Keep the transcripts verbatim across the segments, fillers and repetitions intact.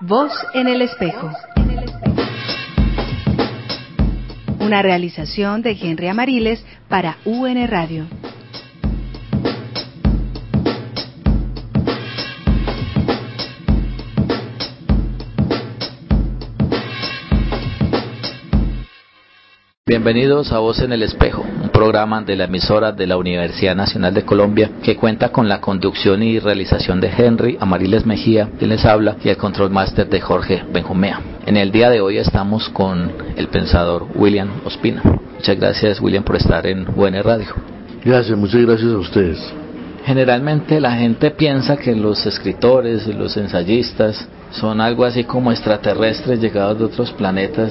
Voz en el espejo. Una realización de Henry Amariles para U N Radio. Bienvenidos a Voz en el Espejo, un programa de la emisora de la Universidad Nacional de Colombia que cuenta con la conducción y realización de Henry Amariles Mejía, quien les habla, y el control máster de Jorge Benjumea. En el día de hoy estamos con el pensador William Ospina. Muchas gracias, William, por estar en U N Radio. Gracias, muchas gracias a ustedes. Generalmente la gente piensa que los escritores y los ensayistas son algo así como extraterrestres llegados de otros planetas,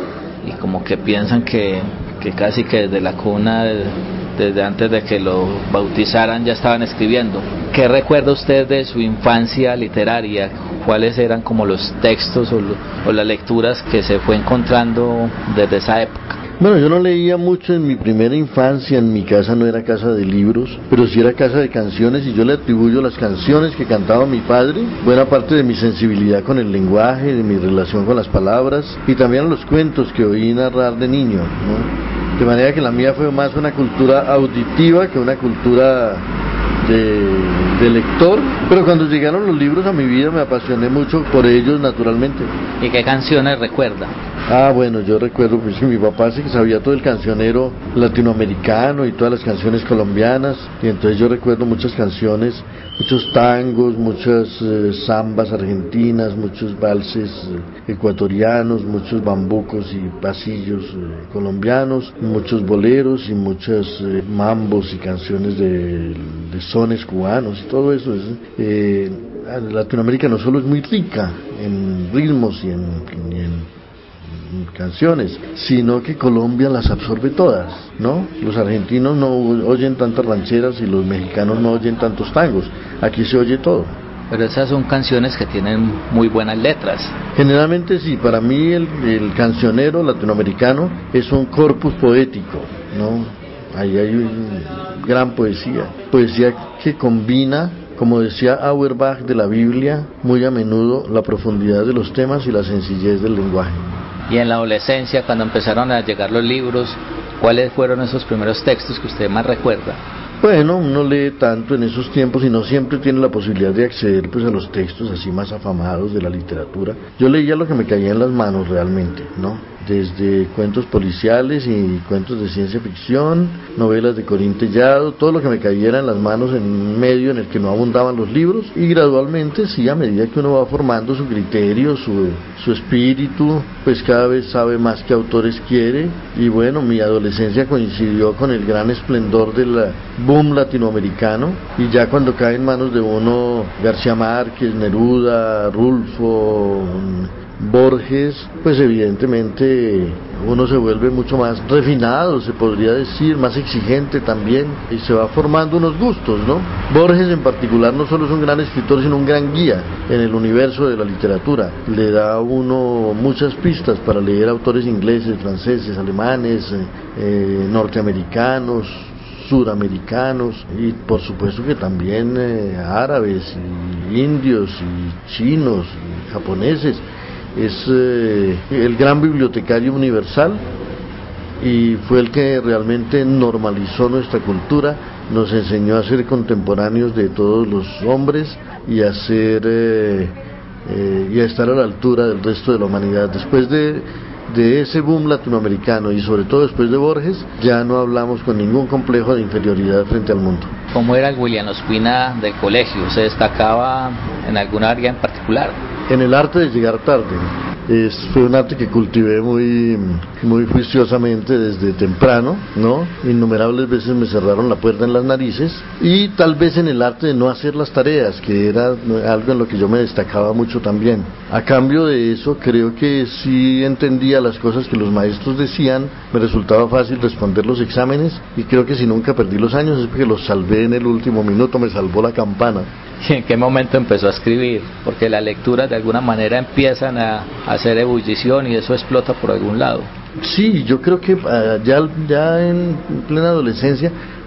y como que piensan que, que casi que desde la cuna, desde antes de que lo bautizaran ya estaban escribiendo. ¿Qué recuerda usted de su infancia literaria? ¿Cuáles eran como los textos o, lo, o las lecturas que se fue encontrando desde esa época? Bueno, yo no leía mucho en mi primera infancia. En mi casa no era casa de libros, pero sí era casa de canciones, y yo le atribuyo las canciones que cantaba mi padre buena parte de mi sensibilidad con el lenguaje, de mi relación con las palabras, y también a los cuentos que oí narrar de niño, ¿no? De manera que la mía fue más una cultura auditiva que una cultura de, de lector, pero cuando llegaron los libros a mi vida me apasioné mucho por ellos, naturalmente. ¿Y qué canciones recuerda? Ah, bueno, yo recuerdo, pues mi papá sí que sabía todo el cancionero latinoamericano y todas las canciones colombianas, y entonces yo recuerdo muchas canciones, muchos tangos, muchas eh, zambas argentinas, muchos valses eh, ecuatorianos, muchos bambucos y pasillos eh, colombianos, muchos boleros y muchos eh, mambos y canciones de, de sones cubanos, y todo eso. Es, eh, Latinoamérica no solo es muy rica en ritmos y en, y en canciones, sino que Colombia las absorbe todas, ¿no? Los argentinos no oyen tantas rancheras y los mexicanos no oyen tantos tangos. Aquí se oye todo. Pero esas son canciones que tienen muy buenas letras. Generalmente sí. Para mí el, el cancionero latinoamericano es un corpus poético, ¿no? Ahí hay una gran poesía, poesía que combina, como decía Auerbach de la Biblia, muy a menudo la profundidad de los temas y la sencillez del lenguaje. Y en la adolescencia, cuando empezaron a llegar los libros, ¿cuáles fueron esos primeros textos que usted más recuerda? Bueno, uno lee tanto en esos tiempos y no siempre tiene la posibilidad de acceder pues a los textos así más afamados de la literatura. Yo leía lo que me caía en las manos realmente, ¿no? Desde cuentos policiales y cuentos de ciencia ficción, novelas de Corín Tellado, todo lo que me cayera en las manos en un medio en el que no abundaban los libros, y gradualmente, sí, a medida que uno va formando su criterio, su, su espíritu, pues cada vez sabe más qué autores quiere. Y bueno, mi adolescencia coincidió con el gran esplendor del boom latinoamericano, y ya cuando cae en manos de uno García Márquez, Neruda, Rulfo, Borges, pues evidentemente uno se vuelve mucho más refinado, se podría decir, más exigente también, y se va formando unos gustos, ¿no? Borges en particular no solo es un gran escritor, sino un gran guía en el universo de la literatura. Le da a uno muchas pistas para leer autores ingleses, franceses, alemanes, eh, norteamericanos, suramericanos, y por supuesto que también eh, árabes y indios y chinos y japoneses. Es eh, el gran bibliotecario universal, y fue el que realmente normalizó nuestra cultura, nos enseñó a ser contemporáneos de todos los hombres y a ser eh, eh, y a estar a la altura del resto de la humanidad. Después de de ese boom latinoamericano, y sobre todo después de Borges, ya no hablamos con ningún complejo de inferioridad frente al mundo. ¿Cómo era el William Ospina del colegio? ¿Se destacaba en algún área en particular? En el arte de llegar tarde. Es, fue un arte que cultivé muy, muy juiciosamente desde temprano, ¿no? Innumerables veces me cerraron la puerta en las narices, y tal vez en el arte de no hacer las tareas, que era algo en lo que yo me destacaba mucho también. A cambio de eso, creo que sí entendía las cosas que los maestros decían, me resultaba fácil responder los exámenes, y creo que si nunca perdí los años es porque los salvé en el último minuto, me salvó la campana. ¿Y en qué momento empezó a escribir? Porque las lecturas de alguna manera empiezan a, a hacer ebullición y eso explota por algún lado. Sí, yo creo que uh, ya, ya en plena adolescencia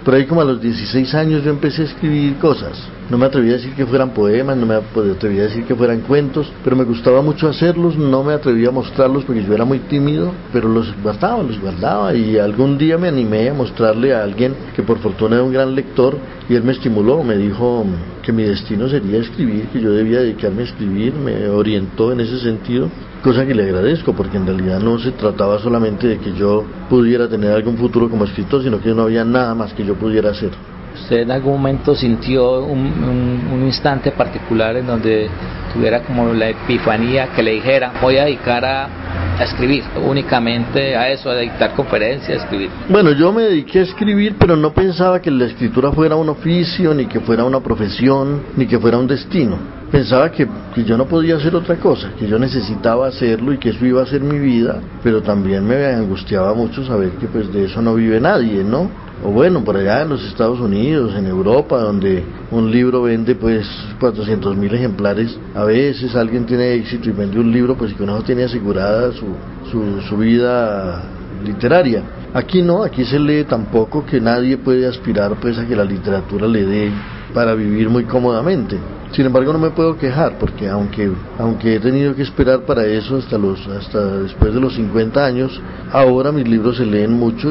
Por ahí como a los dieciséis años yo empecé a escribir cosas. No me atrevía a decir que fueran poemas, no me atrevía a decir que fueran cuentos, pero me gustaba mucho hacerlos, no me atrevía a mostrarlos porque yo era muy tímido, pero los guardaba, los guardaba y algún día me animé a mostrarle a alguien que por fortuna era un gran lector y él me estimuló, me dijo que mi destino sería escribir, que yo debía dedicarme a escribir, me orientó en ese sentido, cosa que le agradezco porque en realidad no se trataba solamente de que yo pudiera tener algún futuro como escritor, sino que no había nada más que yo pudiera hacer. ¿Usted en algún momento sintió un, un, un instante particular en donde tuviera como la epifanía que le dijera voy a dedicar a, a escribir, únicamente a eso, a dictar conferencias, a escribir? Bueno, yo me dediqué a escribir, pero no pensaba que la escritura fuera un oficio, ni que fuera una profesión, ni que fuera un destino. Pensaba que, que yo no podía hacer otra cosa, que yo necesitaba hacerlo y que eso iba a ser mi vida, pero también me angustiaba mucho saber que pues de eso no vive nadie, ¿no? O bueno, por allá en los Estados Unidos, en Europa, donde un libro vende pues cuatrocientos mil ejemplares, a veces alguien tiene éxito y vende un libro pues y con eso tiene asegurada su, su, su vida literaria. Aquí no, aquí se lee tan poco que nadie puede aspirar pues a que la literatura le dé para vivir muy cómodamente. Sin embargo, no me puedo quejar porque aunque aunque he tenido que esperar para eso hasta los hasta después de los cincuenta años, ahora mis libros se leen mucho.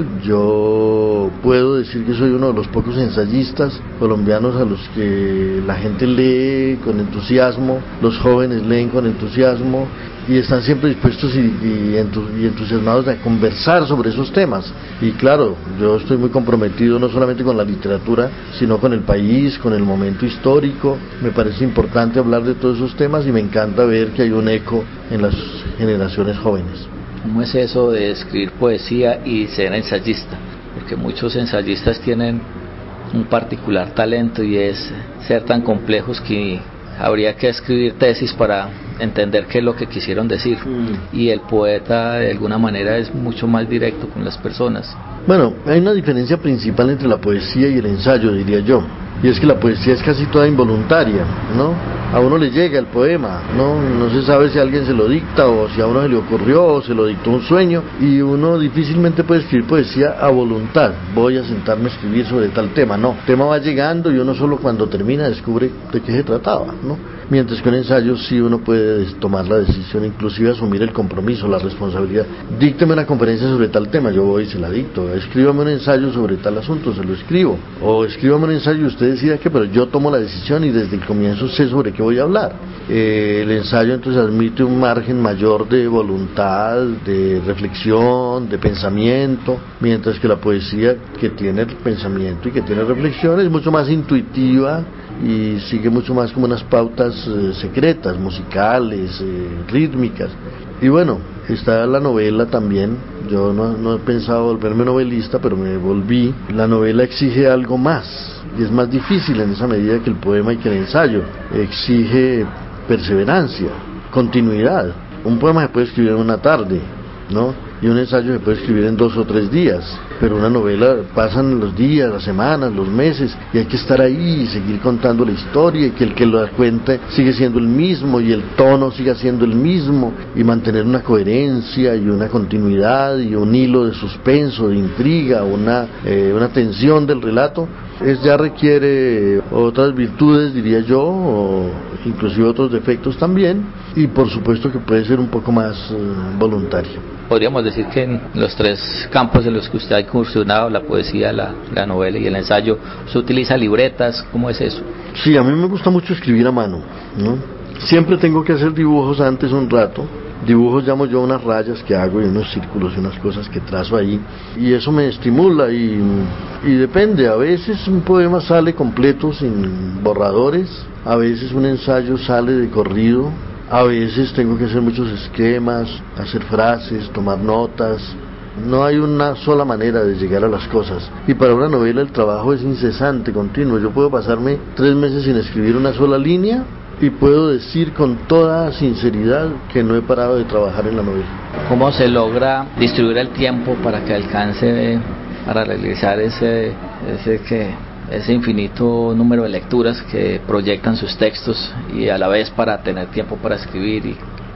Yo puedo decir que soy uno de los pocos ensayistas colombianos a los que la gente lee con entusiasmo, los jóvenes leen con entusiasmo y están siempre dispuestos y, y, y entusiasmados a conversar sobre esos temas. Y claro, yo estoy muy comprometido no solamente con la literatura, sino con el país, con el momento histórico. Me parece importante hablar de todos esos temas y me encanta ver que hay un eco en las generaciones jóvenes. ¿Cómo es eso de escribir poesía y ser ensayista? Porque muchos ensayistas tienen un particular talento y es ser tan complejos que habría que escribir tesis para entender qué es lo que quisieron decir, mm. y el poeta de alguna manera es mucho más directo con las personas. Bueno, hay una diferencia principal entre la poesía y el ensayo, diría yo, y es que la poesía es casi toda involuntaria, ¿no? A uno le llega el poema, ¿no? No se sabe si alguien se lo dicta o si a uno se le ocurrió o se lo dictó un sueño, y uno difícilmente puede escribir poesía a voluntad. Voy a sentarme a escribir sobre tal tema, no. El tema va llegando y uno solo cuando termina descubre de qué se trataba, ¿no? Mientras que un ensayo sí uno puede tomar la decisión, inclusive asumir el compromiso, la responsabilidad. Dícteme una conferencia sobre tal tema, yo voy y se la dicto. Escríbame un ensayo sobre tal asunto, se lo escribo. O escríbame un ensayo y usted decida que, pero yo tomo la decisión y desde el comienzo sé sobre qué voy a hablar. Eh, el ensayo entonces admite un margen mayor de voluntad, de reflexión, de pensamiento, mientras que la poesía, que tiene pensamiento y que tiene reflexión, es mucho más intuitiva y sigue mucho más como unas pautas eh, secretas, musicales, eh, rítmicas. Y bueno, está la novela también. Yo no, no he pensado volverme novelista, pero me volví. La novela exige algo más y es más difícil en esa medida que el poema y que el ensayo. Exige perseverancia, continuidad. Un poema se puede escribir en una tarde, ¿no? Y un ensayo se puede escribir en dos o tres días, pero una novela pasan los días, las semanas, los meses, y hay que estar ahí y seguir contando la historia, y que el que lo cuente sigue siendo el mismo, y el tono siga siendo el mismo, y mantener una coherencia y una continuidad y un hilo de suspenso, de intriga, una, eh, una tensión del relato. Es, ya requiere otras virtudes, diría yo, o inclusive otros defectos también, y por supuesto que puede ser un poco más eh, voluntario. Podríamos decir que en los tres campos en los que usted ha incursionado, la poesía, la, la novela y el ensayo, ¿usted utiliza libretas? ¿Cómo es eso? Sí, a mí me gusta mucho escribir a mano, ¿no? Siempre tengo que hacer dibujos antes un rato. Dibujos llamo yo unas rayas que hago y unos círculos y unas cosas que trazo ahí, y eso me estimula y, y depende. A veces un poema sale completo sin borradores, a veces un ensayo sale de corrido, a veces tengo que hacer muchos esquemas, hacer frases, tomar notas. No hay una sola manera de llegar a las cosas, y para una novela el trabajo es incesante, continuo. Yo puedo pasarme tres meses sin escribir una sola línea y puedo decir con toda sinceridad que no he parado de trabajar en la novela. ¿Cómo se logra distribuir el tiempo para que alcance para realizar ese ese que ese infinito número de lecturas que proyectan sus textos, y a la vez para tener tiempo para escribir y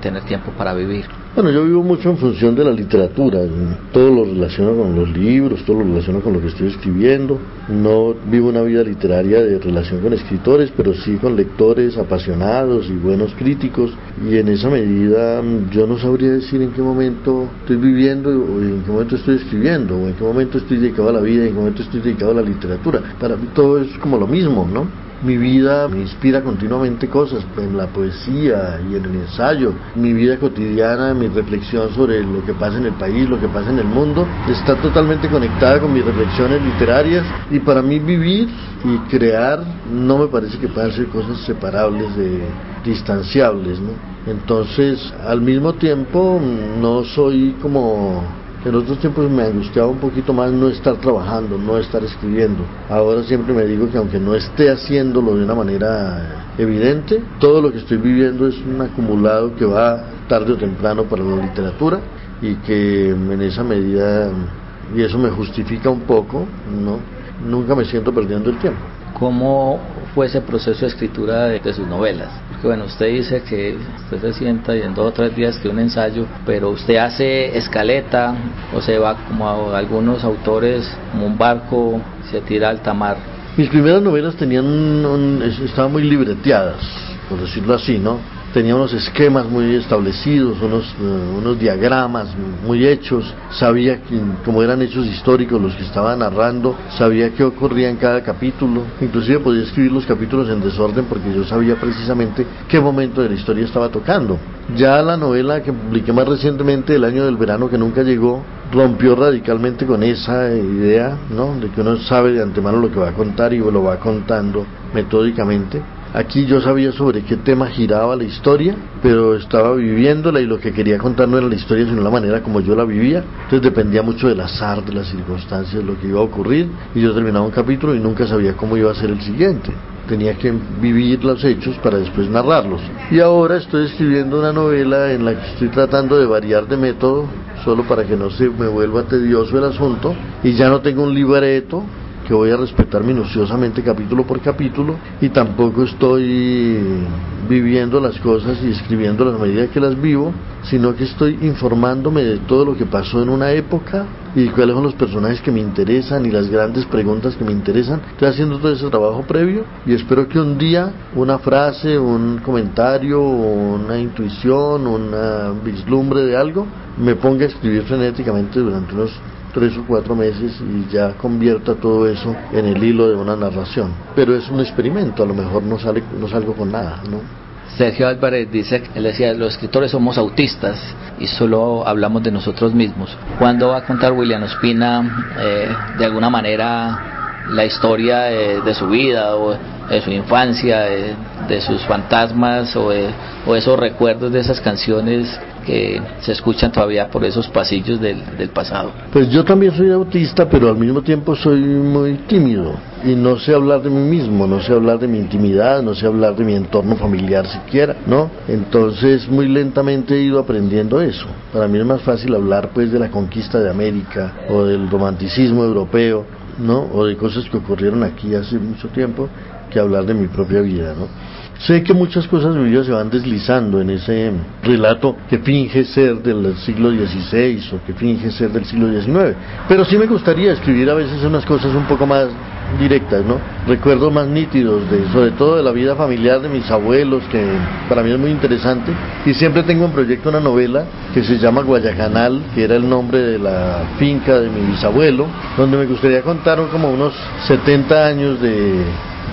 tener tiempo para vivir? Bueno, yo vivo mucho en función de la literatura, todo lo relaciono con los libros, todo lo relaciono con lo que estoy escribiendo. No vivo una vida literaria de relación con escritores, pero sí con lectores apasionados y buenos críticos, y en esa medida yo no sabría decir en qué momento estoy viviendo o en qué momento estoy escribiendo, o en qué momento estoy dedicado a la vida y en qué momento estoy dedicado a la literatura. Para mí todo es como lo mismo, ¿no? Mi vida me inspira continuamente cosas, en la poesía y en el ensayo. Mi vida cotidiana, mi reflexión sobre lo que pasa en el país, lo que pasa en el mundo, está totalmente conectada con mis reflexiones literarias, y para mí vivir y crear no me parece que puedan ser cosas separables, de, distanciables, ¿no? Entonces, al mismo tiempo, no soy como... En otros tiempos me angustiaba un poquito más no estar trabajando, no estar escribiendo. Ahora siempre me digo que aunque no esté haciéndolo de una manera evidente, todo lo que estoy viviendo es un acumulado que va tarde o temprano para la literatura, y que en esa medida, y eso me justifica un poco, ¿no? Nunca me siento perdiendo el tiempo. ¿Cómo fue ese proceso de escritura de, de sus novelas? Porque bueno, usted dice que usted se sienta y en dos o tres días escribe un ensayo, pero usted hace escaleta o se va como a algunos autores, como un barco, se tira al alta mar. Mis primeras novelas tenían un, un, estaban muy libreteadas, por decirlo así, ¿no? Tenía unos esquemas muy establecidos, unos, uh, unos diagramas muy hechos, sabía que, como eran hechos históricos los que estaba narrando, sabía qué ocurría en cada capítulo, inclusive podía escribir los capítulos en desorden porque yo sabía precisamente qué momento de la historia estaba tocando. Ya la novela que publiqué más recientemente, El año del verano que nunca llegó, rompió radicalmente con esa idea, ¿no?, de que uno sabe de antemano lo que va a contar y lo va contando metódicamente. Aquí yo sabía sobre qué tema giraba la historia, pero estaba viviéndola, y lo que quería contar no era la historia sino la manera como yo la vivía. Entonces dependía mucho del azar, de las circunstancias, de lo que iba a ocurrir, y yo terminaba un capítulo y nunca sabía cómo iba a ser el siguiente. Tenía que vivir los hechos para después narrarlos. Y ahora estoy escribiendo una novela en la que estoy tratando de variar de método, solo para que no se me vuelva tedioso el asunto, y ya no tengo un libreto que voy a respetar minuciosamente capítulo por capítulo, y tampoco estoy viviendo las cosas y escribiéndolas a medida que las vivo, sino que estoy informándome de todo lo que pasó en una época y cuáles son los personajes que me interesan y las grandes preguntas que me interesan. Estoy haciendo todo ese trabajo previo, y espero que un día una frase, un comentario, una intuición, una vislumbre de algo me ponga a escribir frenéticamente durante unos tres o cuatro meses y ya convierta todo eso en el hilo de una narración. Pero es un experimento, a lo mejor no sale, no salgo con nada, ¿no? Sergio Álvarez dice, él decía, los escritores somos autistas y solo hablamos de nosotros mismos. ¿Cuándo va a contar William Ospina eh, de alguna manera la historia de, de su vida o de su infancia, de, de sus fantasmas o, de, o esos recuerdos de esas canciones que se escuchan todavía por esos pasillos del, del pasado? Pues yo también soy autista, pero al mismo tiempo soy muy tímido y no sé hablar de mí mismo, no sé hablar de mi intimidad, no sé hablar de mi entorno familiar siquiera, ¿no? Entonces muy lentamente he ido aprendiendo eso. Para mí es más fácil hablar pues de la conquista de América o del romanticismo europeo, ¿no?, o de cosas que ocurrieron aquí hace mucho tiempo, que hablar de mi propia vida, ¿no? Sé que muchas cosas de mi vida se van deslizando en ese relato que finge ser del siglo dieciséis o que finge ser del siglo diecinueve, pero sí me gustaría escribir a veces unas cosas un poco más directas, ¿no? Recuerdos más nítidos, de, sobre todo de la vida familiar de mis abuelos, que para mí es muy interesante, y siempre tengo en proyecto una novela que se llama Guayacanal, que era el nombre de la finca de mi bisabuelo, donde me gustaría contar como unos setenta años de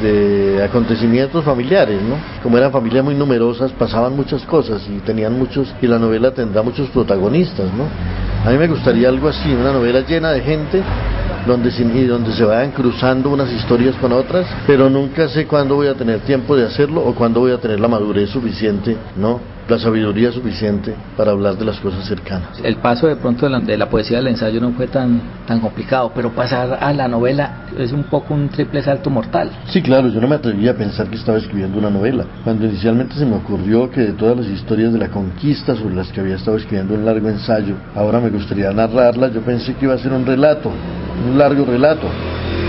de acontecimientos familiares, ¿no? Como eran familias muy numerosas, pasaban muchas cosas y tenían muchos, y la novela tendrá muchos protagonistas, ¿no? A mí me gustaría algo así, una novela llena de gente, donde, y donde se vayan cruzando unas historias con otras, pero nunca sé cuándo voy a tener tiempo de hacerlo o cuándo voy a tener la madurez suficiente, ¿no?, la sabiduría suficiente para hablar de las cosas cercanas. El paso de pronto de la, de la poesía al ensayo no fue tan tan complicado, pero pasar a la novela es un poco un triple salto mortal. Sí, claro, yo no me atrevía a pensar que estaba escribiendo una novela. Cuando inicialmente se me ocurrió que de todas las historias de la conquista sobre las que había estado escribiendo un largo ensayo, ahora me gustaría narrarlas, yo pensé que iba a ser un relato, un largo relato.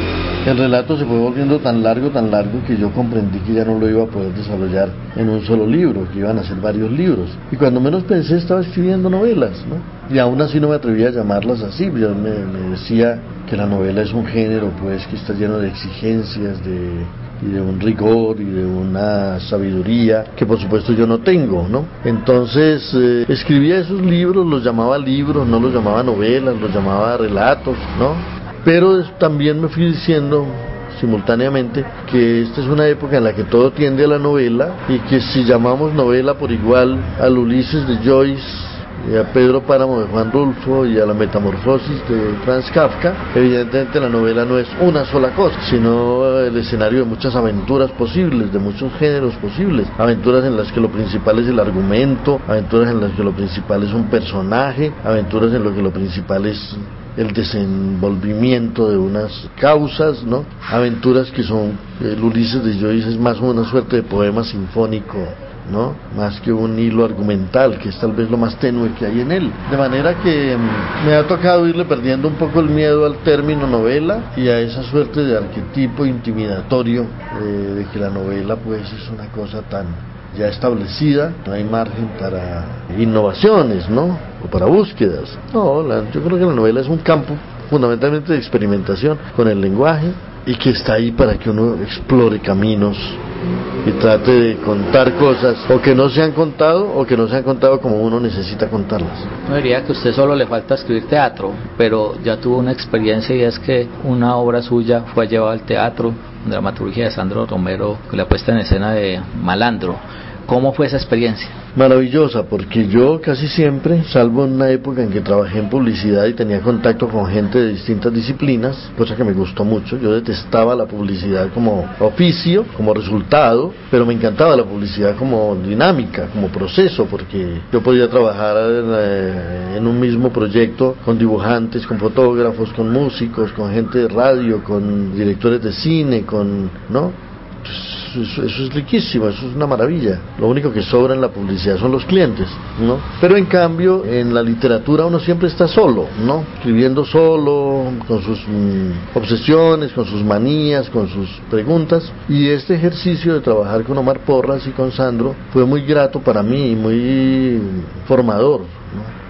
el relato se fue volviendo tan largo, tan largo, que yo comprendí que ya no lo iba a poder desarrollar en un solo libro, que iban a ser varios libros. Y cuando menos pensé estaba escribiendo novelas, ¿no? Y aún así no me atrevía a llamarlas así. Yo me, me decía que la novela es un género pues que está lleno de exigencias, de... y de un rigor y de una sabiduría que por supuesto yo no tengo, ¿no? Entonces eh, escribía esos libros, los llamaba libros, no los llamaba novelas, los llamaba relatos, ¿no? Pero también me fui diciendo simultáneamente que esta es una época en la que todo tiende a la novela, y que si llamamos novela por igual al Ulises de Joyce y a Pedro Páramo de Juan Rulfo y a la Metamorfosis de Franz Kafka, evidentemente la novela no es una sola cosa, sino el escenario de muchas aventuras posibles, de muchos géneros posibles, aventuras en las que lo principal es el argumento, aventuras en las que lo principal es un personaje, aventuras en las que lo principal es el desenvolvimiento de unas causas, ¿no? Aventuras que son, el Ulises de Joyce es más una suerte de poema sinfónico, ¿no? Más que un hilo argumental, que es tal vez lo más tenue que hay en él. De manera que mmm, me ha tocado irle perdiendo un poco el miedo al término novela y a esa suerte de arquetipo intimidatorio eh, de que la novela pues es una cosa tan ya establecida, no hay margen para innovaciones, ¿no? O para búsquedas. No, la, yo creo que la novela es un campo fundamentalmente de experimentación con el lenguaje, y que está ahí para que uno explore caminos y trate de contar cosas o que no se han contado o que no se han contado como uno necesita contarlas. No diría que a usted solo le falta escribir teatro, pero ya tuvo una experiencia, y es que una obra suya fue llevada al teatro, dramaturgia de Sandro Romero, con la puesta en escena de Malandro. ¿Cómo fue esa experiencia? Maravillosa, porque yo casi siempre, salvo en una época en que trabajé en publicidad y tenía contacto con gente de distintas disciplinas, cosa que me gustó mucho. Yo detestaba la publicidad como oficio, como resultado, pero me encantaba la publicidad como dinámica, como proceso, porque yo podía trabajar en, en un mismo proyecto con dibujantes, con fotógrafos, con músicos, con gente de radio, con directores de cine, con, ¿no? Eso, eso es riquísimo, eso es una maravilla. Lo único que sobra en la publicidad son los clientes, ¿no? Pero en cambio en la literatura uno siempre está solo, ¿no? Escribiendo solo, con sus mm, obsesiones, con sus manías, con sus preguntas. Y este ejercicio de trabajar con Omar Porras y con Sandro fue muy grato para mí y muy formador, ¿no?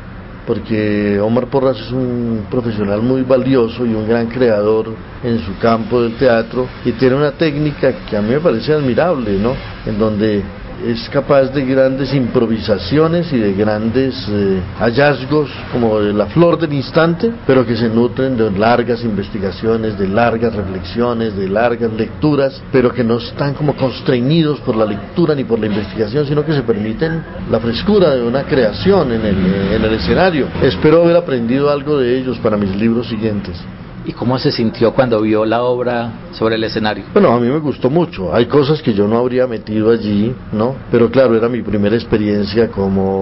Porque Omar Porras es un profesional muy valioso y un gran creador en su campo del teatro, y tiene una técnica que a mí me parece admirable, ¿no? En donde es capaz de grandes improvisaciones y de grandes eh, hallazgos como de la flor del instante, pero que se nutren de largas investigaciones, de largas reflexiones, de largas lecturas, pero que no están como constreñidos por la lectura ni por la investigación, sino que se permiten la frescura de una creación en el, en el escenario. Espero haber aprendido algo de ellos para mis libros siguientes. ¿Y cómo se sintió cuando vio la obra sobre el escenario? Bueno, a mí me gustó mucho. Hay cosas que yo no habría metido allí, ¿no? Pero claro, era mi primera experiencia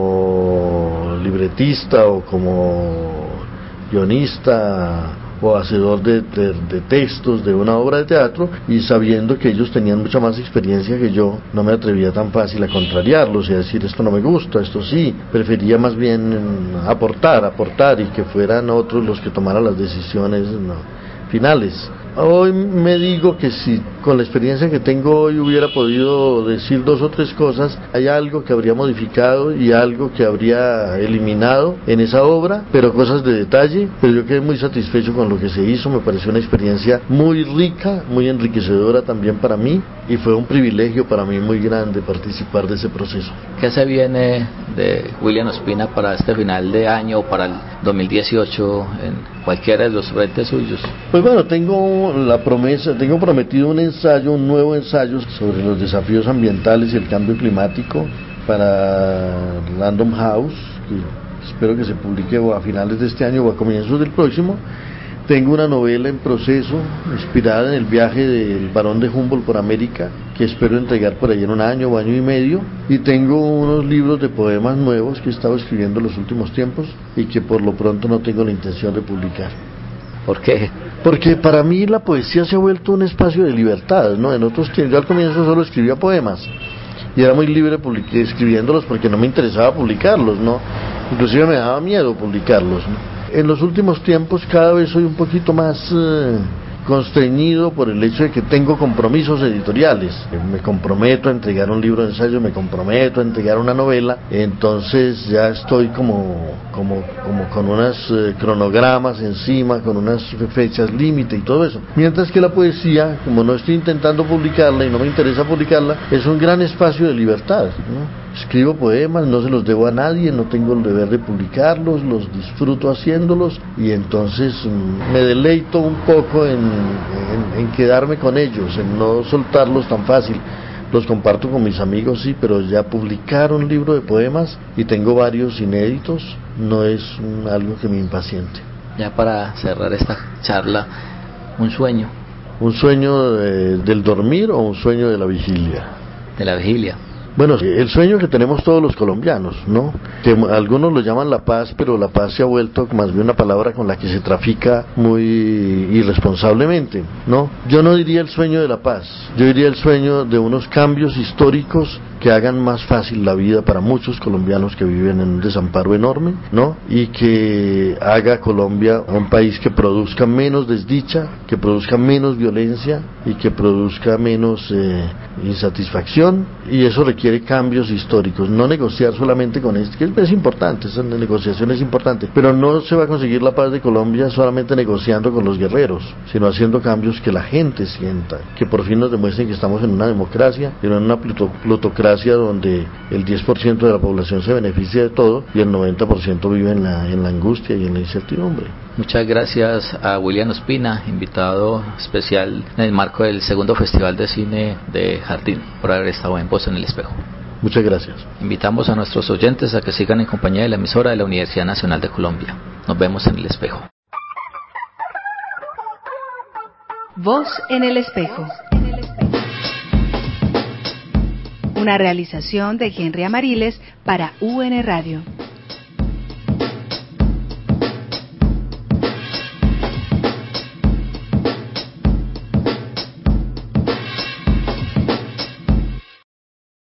como libretista o como guionista o hacedor de, de, de textos de una obra de teatro, y sabiendo que ellos tenían mucha más experiencia que yo, no me atrevía tan fácil a contrariarlos y a decir esto no me gusta, esto sí. Prefería más bien aportar, aportar y que fueran otros los que tomaran las decisiones, ¿no?, finales. Hoy me digo que si con la experiencia que tengo hoy hubiera podido decir dos o tres cosas, hay algo que habría modificado y algo que habría eliminado en esa obra, pero cosas de detalle. Pero yo quedé muy satisfecho con lo que se hizo, me pareció una experiencia muy rica, muy enriquecedora también para mí, y fue un privilegio para mí muy grande participar de ese proceso. ¿Qué se viene de William Ospina para este final de año o para el dos mil dieciocho en cualquiera de los frentes suyos? Pues bueno, tengo la promesa, tengo prometido un ensayo, un nuevo ensayo sobre los desafíos ambientales y el cambio climático para Random House, que espero que se publique o a finales de este año o a comienzos del próximo. Tengo una novela en proceso, inspirada en el viaje del Barón de Humboldt por América, que espero entregar por ahí en un año o año y medio. Y tengo unos libros de poemas nuevos que he estado escribiendo en los últimos tiempos y que por lo pronto no tengo la intención de publicar. ¿Por qué? Porque para mí la poesía se ha vuelto un espacio de libertad, ¿no? En otros tiempos, yo al comienzo solo escribía poemas y era muy libre publiqué, escribiéndolos porque no me interesaba publicarlos, ¿no? Inclusive me daba miedo publicarlos, ¿no? En los últimos tiempos cada vez soy un poquito más eh, constreñido por el hecho de que tengo compromisos editoriales. Me comprometo a entregar un libro de ensayo, me comprometo a entregar una novela, entonces ya estoy como, como, como con unas eh, cronogramas encima, con unas fechas límite y todo eso. Mientras que la poesía, como no estoy intentando publicarla y no me interesa publicarla, es un gran espacio de libertad, ¿no? Escribo poemas, no se los debo a nadie, no tengo el deber de publicarlos, los disfruto haciéndolos y entonces mmm, me deleito un poco en, en, en quedarme con ellos, en no soltarlos tan fácil. Los comparto con mis amigos, sí, pero ya publicar un libro de poemas, y tengo varios inéditos, no es um, algo que me impaciente. Ya para cerrar esta charla, un sueño. ¿Un sueño de, del dormir o un sueño de la vigilia? De la vigilia. Bueno, el sueño que tenemos todos los colombianos, ¿no? Que algunos lo llaman la paz, pero la paz se ha vuelto más bien una palabra con la que se trafica muy irresponsablemente, ¿no? Yo no diría el sueño de la paz, yo diría el sueño de unos cambios históricos que hagan más fácil la vida para muchos colombianos que viven en un desamparo enorme, ¿no? Y que haga Colombia un país que produzca menos desdicha, que produzca menos violencia y que produzca menos eh, insatisfacción, y eso requiere cambios históricos, no negociar solamente con esto, que es importante, esa negociación es importante, pero no se va a conseguir la paz de Colombia solamente negociando con los guerreros, sino haciendo cambios que la gente sienta, que por fin nos demuestren que estamos en una democracia, pero en una plutocracia donde el diez por ciento de la población se beneficia de todo y el noventa por ciento vive en la, en la angustia y en la incertidumbre. Muchas gracias a William Ospina, invitado especial en el marco del segundo Festival de Cine de Jardín, por haber estado en Voz en el Espejo. Muchas gracias. Invitamos a nuestros oyentes a que sigan en compañía de la emisora de la Universidad Nacional de Colombia. Nos vemos en el espejo. Voz en el Espejo. Una realización de Henry Amariles para U N Radio.